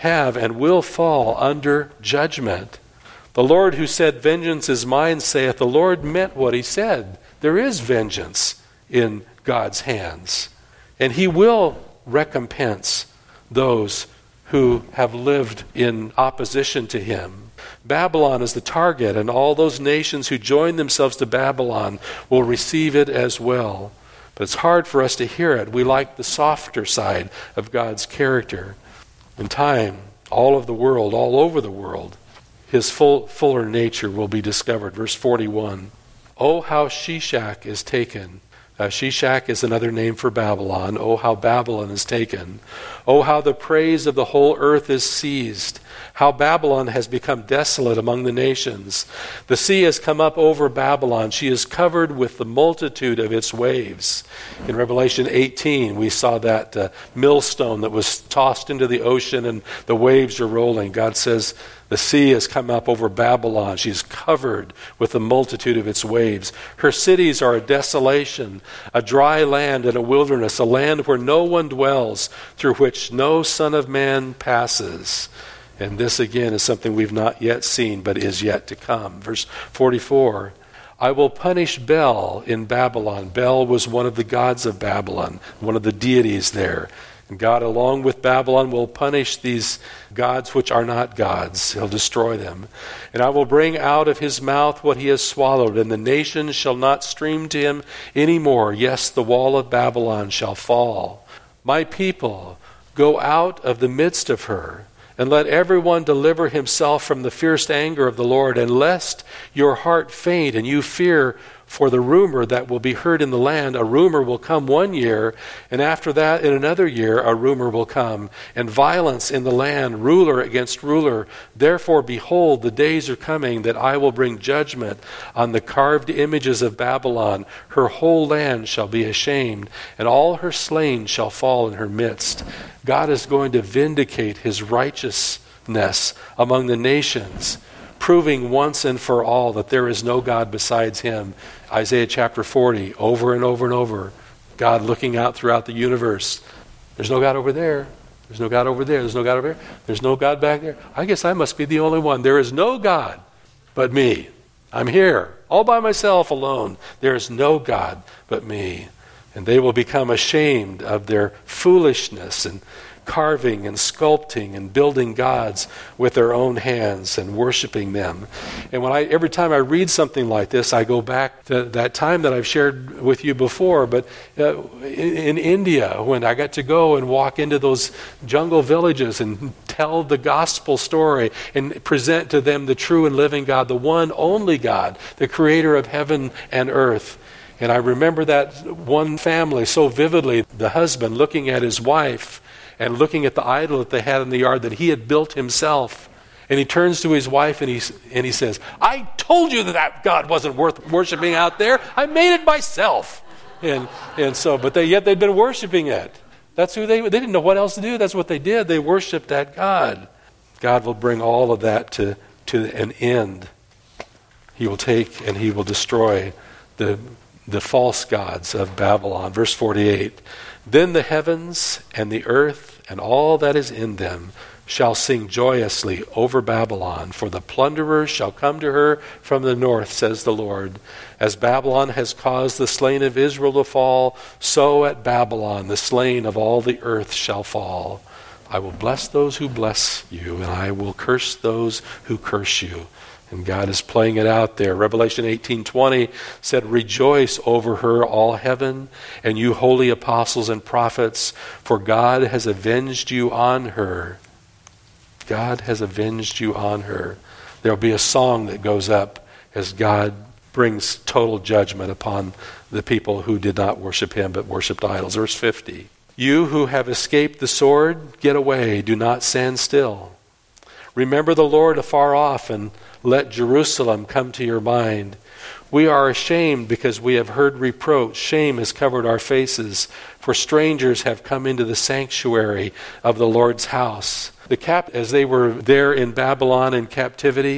have and will fall under judgment. The Lord who said, vengeance is mine, saith, the Lord meant what he said. There is vengeance in God's hands. And he will recompense those who have lived in opposition to him. Babylon is the target, and all those nations who join themselves to Babylon will receive it as well. But it's hard for us to hear it. We like the softer side of God's character. In time, all of the world, all over the world, his full, fuller nature will be discovered. Verse forty-one. Oh, how Shishak is taken. Uh, Shishak is another name for Babylon. Oh, how Babylon is taken. Oh, how the praise of the whole earth is seized. How Babylon has become desolate among the nations. The sea has come up over Babylon. She is covered with the multitude of its waves. In Revelation eighteen, we saw that uh, millstone that was tossed into the ocean and the waves are rolling. God says, the sea has come up over Babylon. She is covered with the multitude of its waves. Her cities are a desolation, a dry land and a wilderness, a land where no one dwells, through which no son of man passes. And this again is something we've not yet seen, but is yet to come. Verse forty-four, I will punish Bel in Babylon. Bel was one of the gods of Babylon, one of the deities there. And God, along with Babylon, will punish these gods which are not gods. He'll destroy them. And I will bring out of his mouth what he has swallowed, and the nations shall not stream to him any more. Yes, the wall of Babylon shall fall. My people, go out of the midst of her, and let everyone deliver himself from the fierce anger of the Lord, and lest your heart faint and you fear for the rumor that will be heard in the land. A rumor will come one year, and after that in another year a rumor will come, and violence in the land, ruler against ruler. Therefore, behold, the days are coming that I will bring judgment on the carved images of Babylon. Her whole land shall be ashamed, and all her slain shall fall in her midst. God is going to vindicate his righteousness among the nations, proving once and for all that there is no God besides him. Isaiah chapter forty, over and over and over. God looking out throughout the universe. There's no God over there. There's no God over there. There's no God over there. There's no God back there. I guess I must be the only one. There is no God but me. I'm here, all by myself alone. There is no God but me. And they will become ashamed of their foolishness and carving and sculpting and building gods with their own hands and worshiping them. And when I, every time I read something like this, I go back to that time that I've shared with you before, but uh, in, in India, when I got to go and walk into those jungle villages and tell the gospel story and present to them the true and living God, the one only God, the creator of heaven and earth. And I remember that one family so vividly, the husband looking at his wife and looking at the idol that they had in the yard that he had built himself. And he turns to his wife and he, and he says, I told you that that God wasn't worth worshiping out there. I made it myself. And and so, but they, yet they'd been worshiping it. That's who they, they didn't know what else to do. That's what they did. They worshiped that God. God will bring all of that to, to an end. He will take and he will destroy the the false gods of Babylon. Verse forty-eight, then the heavens and the earth and all that is in them shall sing joyously over Babylon, for the plunderers shall come to her from the north, says the Lord. As Babylon has caused the slain of Israel to fall, so at Babylon the slain of all the earth shall fall. I will bless those who bless you, and I will curse those who curse you. And God is playing it out there. Revelation eighteen twenty said, rejoice over her, all heaven, and you holy apostles and prophets, for God has avenged you on her. God has avenged you on her. There'll be a song that goes up as God brings total judgment upon the people who did not worship him but worshiped idols. Verse fifty, you who have escaped the sword, get away, do not stand still. Remember the Lord afar off, and let Jerusalem come to your mind. We are ashamed because we have heard reproach. Shame has covered our faces, for strangers have come into the sanctuary of the Lord's house. The cap, as they were there in Babylon in captivity,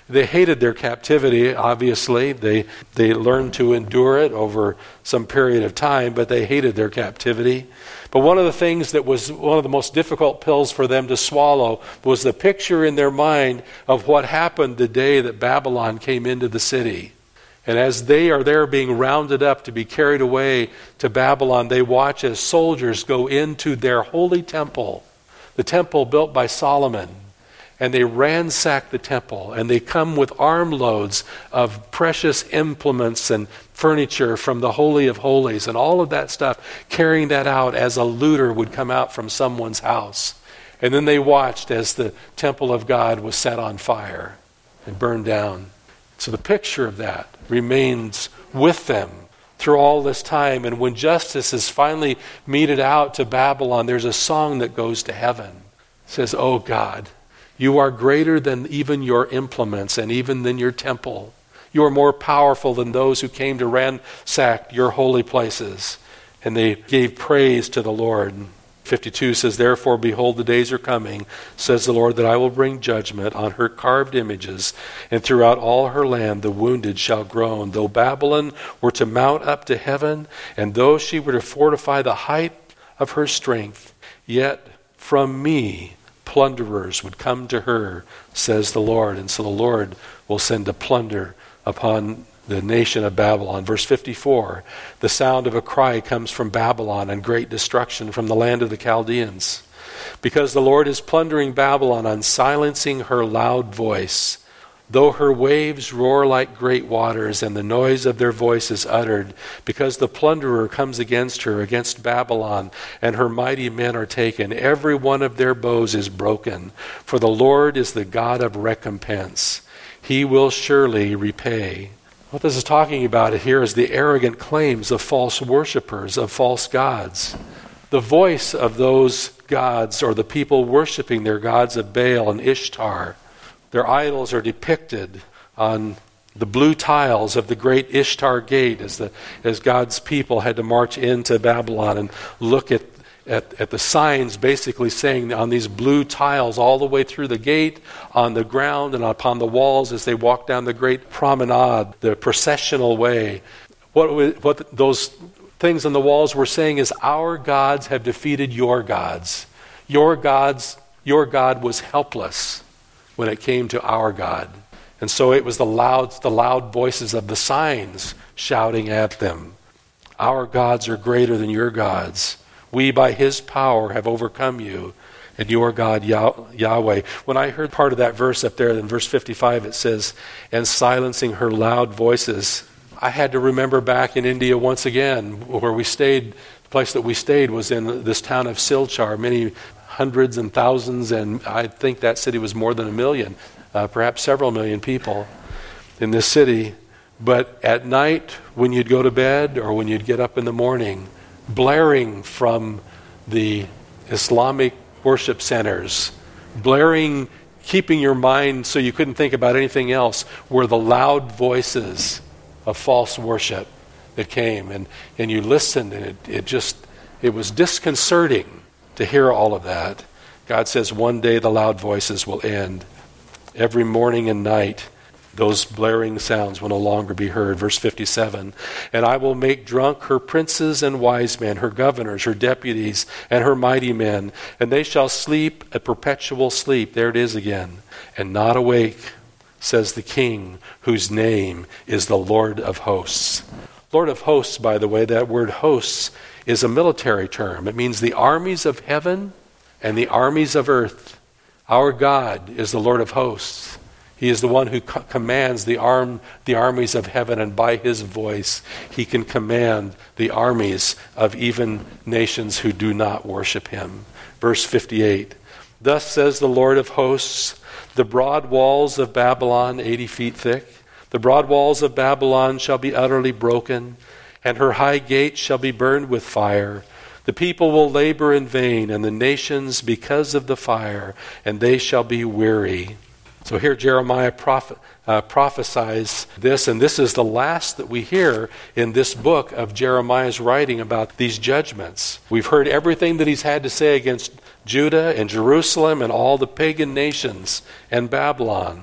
They hated their captivity, obviously. They they learned to endure it over some period of time, but they hated their captivity. But one of the things that was one of the most difficult pills for them to swallow was the picture in their mind of what happened the day that Babylon came into the city. And as they are there being rounded up to be carried away to Babylon, they watch as soldiers go into their holy temple, the temple built by Solomon. And they ransack the temple, and they come with armloads of precious implements and furniture from the Holy of Holies and all of that stuff, carrying that out as a looter would come out from someone's house. And then they watched as the temple of God was set on fire and burned down. So the picture of that remains with them through all this time. And when justice is finally meted out to Babylon, there's a song that goes to heaven. It says, "Oh God, you are greater than even your implements and even than your temple. You are more powerful than those who came to ransack your holy places." And they gave praise to the Lord. fifty-two says, "Therefore, behold, the days are coming, says the Lord, that I will bring judgment on her carved images, and throughout all her land the wounded shall groan. Though Babylon were to mount up to heaven, and though she were to fortify the height of her strength, yet from me plunderers would come to her, says the Lord." And so the Lord will send a plunder upon the nation of Babylon. Verse fifty-four, "The sound of a cry comes from Babylon, and great destruction from the land of the Chaldeans. Because the Lord is plundering Babylon and silencing her loud voice. Though her waves roar like great waters, and the noise of their voice is uttered, because the plunderer comes against her, against Babylon, and her mighty men are taken. Every one of their bows is broken, for the Lord is the God of recompense. He will surely repay." What this is talking about here is the arrogant claims of false worshipers, of false gods. The voice of those gods, or the people worshiping their gods of Baal and Ishtar. Their idols are depicted on the blue tiles of the great Ishtar gate as the as God's people had to march into Babylon and look at, at, at the signs basically saying on these blue tiles all the way through the gate, on the ground and upon the walls as they walk down the great promenade, the processional way. What, what those things on the walls were saying is, our gods have defeated your gods. Your gods, your God was helpless when it came to our God. And so it was the loud, the loud voices of the signs shouting at them. Our gods are greater than your gods. We by his power have overcome you, and your God Yahweh. When I heard part of that verse up there in verse fifty-five, it says, "And silencing her loud voices," I had to remember back in India once again, where we stayed. The place that we stayed was in this town of Silchar, many hundreds and thousands, and I think that city was more than a million, uh, perhaps several million people in this city. But at night, when you'd go to bed or when you'd get up in the morning, blaring from the Islamic worship centers, blaring, keeping your mind so you couldn't think about anything else, were the loud voices of false worship that came. And, and you listened, and it, it just, it was disconcerting to hear all of that. God says one day the loud voices will end. Every morning and night, those blaring sounds will no longer be heard. Verse fifty-seven, "And I will make drunk her princes and wise men, her governors, her deputies, and her mighty men, and they shall sleep a perpetual sleep," there it is again, "and not awake, says the King, whose name is the Lord of hosts." Lord of hosts, by the way, that word hosts is a military term. It means the armies of heaven and the armies of earth. Our God is the Lord of hosts. He is the one who co- commands the arm, the armies of heaven, and by his voice he can command the armies of even nations who do not worship him. Verse fifty-eight, "Thus says the Lord of hosts, the broad walls of Babylon, eighty feet thick, the broad walls of Babylon shall be utterly broken, and her high gates shall be burned with fire. The people will labor in vain, and the nations because of the fire, and they shall be weary." So here Jeremiah prophet, uh, prophesies this, and this is the last that we hear in this book of Jeremiah's writing about these judgments. We've heard everything that he's had to say against Judah and Jerusalem and all the pagan nations and Babylon.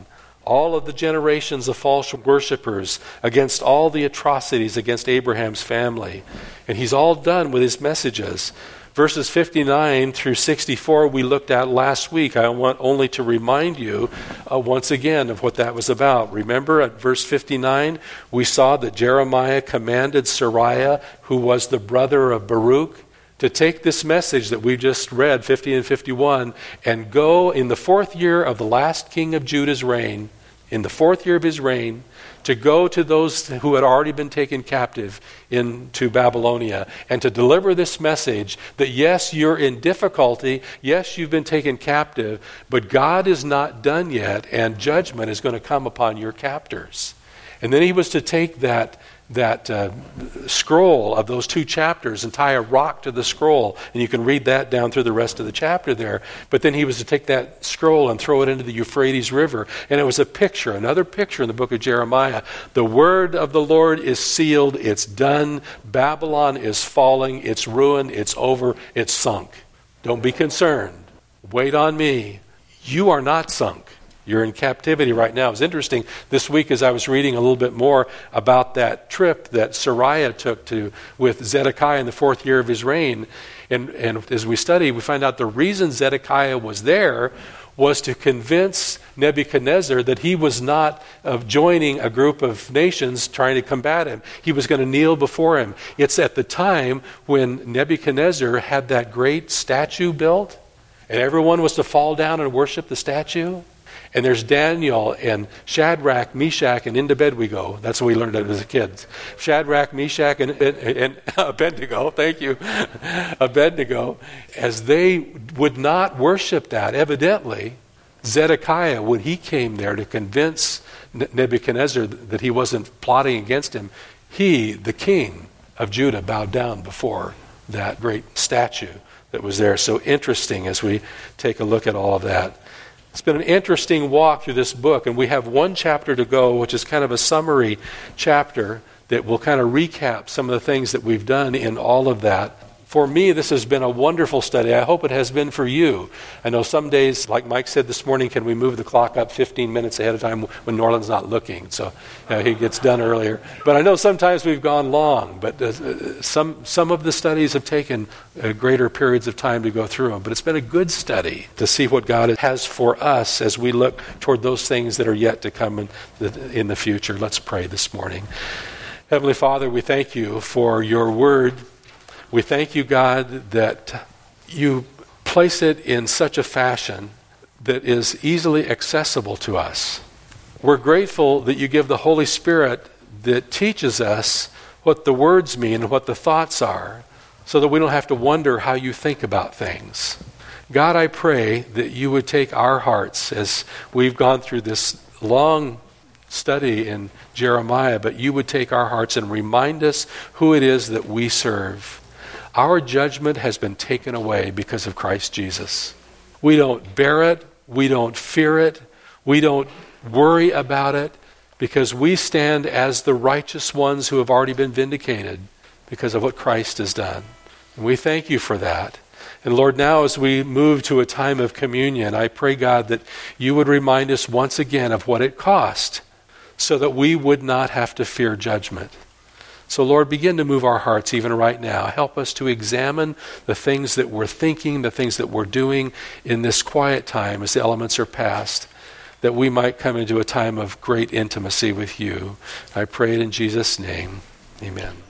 all of the generations of false worshipers, against all the atrocities against Abraham's family. And he's all done with his messages. Verses fifty-nine through sixty-four we looked at last week. I want only to remind you uh, once again of what that was about. Remember at verse fifty-nine, we saw that Jeremiah commanded Seraiah, who was the brother of Baruch, to take this message that we just read, fifty and fifty-one, and go in the fourth year of the last king of Judah's reign, in the fourth year of his reign, to go to those who had already been taken captive into Babylonia and to deliver this message that yes, you're in difficulty, yes, you've been taken captive, but God is not done yet and judgment is going to come upon your captors. And then he was to take that that uh, scroll of those two chapters and tie a rock to the scroll, and you can read that down through the rest of the chapter there. But then he was to take that scroll and throw it into the Euphrates River, and it was a picture, another picture in the book of Jeremiah. The word of the Lord is sealed, it's done, Babylon is falling, it's ruined, it's over, it's sunk. Don't be concerned. Wait on me. You are not sunk. You're in captivity right now. It was interesting this week as I was reading a little bit more about that trip that Seraiah took to with Zedekiah in the fourth year of his reign. And, and as we study, we find out the reason Zedekiah was there was to convince Nebuchadnezzar that he was not uh, joining a group of nations trying to combat him. He was going to kneel before him. It's at the time when Nebuchadnezzar had that great statue built, and everyone was to fall down and worship the statue. And there's Daniel and Shadrach, Meshach, and Abednego. That's what we learned as a kid. Shadrach, Meshach, and, and, and Abednego. Thank you. Abednego. As they would not worship that, evidently, Zedekiah, when he came there to convince Nebuchadnezzar that he wasn't plotting against him, he, the king of Judah, bowed down before that great statue that was there. So interesting as we take a look at all of that. It's been an interesting walk through this book, and we have one chapter to go, which is kind of a summary chapter that will kind of recap some of the things that we've done in all of that. For me, this has been a wonderful study. I hope it has been for you. I know some days, like Mike said this morning, can we move the clock up fifteen minutes ahead of time when Norland's not looking? So uh, he gets done earlier. But I know sometimes we've gone long, but uh, some some of the studies have taken uh, greater periods of time to go through them. But it's been a good study to see what God has for us as we look toward those things that are yet to come in the, in the future. Let's pray this morning. Heavenly Father, we thank you for your word. We thank you, God, that you place it in such a fashion that is easily accessible to us. We're grateful that you give the Holy Spirit that teaches us what the words mean and what the thoughts are, so that we don't have to wonder how you think about things. God, I pray that you would take our hearts as we've gone through this long study in Jeremiah, but you would take our hearts and remind us who it is that we serve. Our judgment has been taken away because of Christ Jesus. We don't bear it. We don't fear it. We don't worry about it because we stand as the righteous ones who have already been vindicated because of what Christ has done. And we thank you for that. And Lord, now as we move to a time of communion, I pray, God, that you would remind us once again of what it cost so that we would not have to fear judgment. So, Lord, begin to move our hearts even right now. Help us to examine the things that we're thinking, the things that we're doing in this quiet time as the elements are passed, that we might come into a time of great intimacy with you. I pray it in Jesus' name. Amen.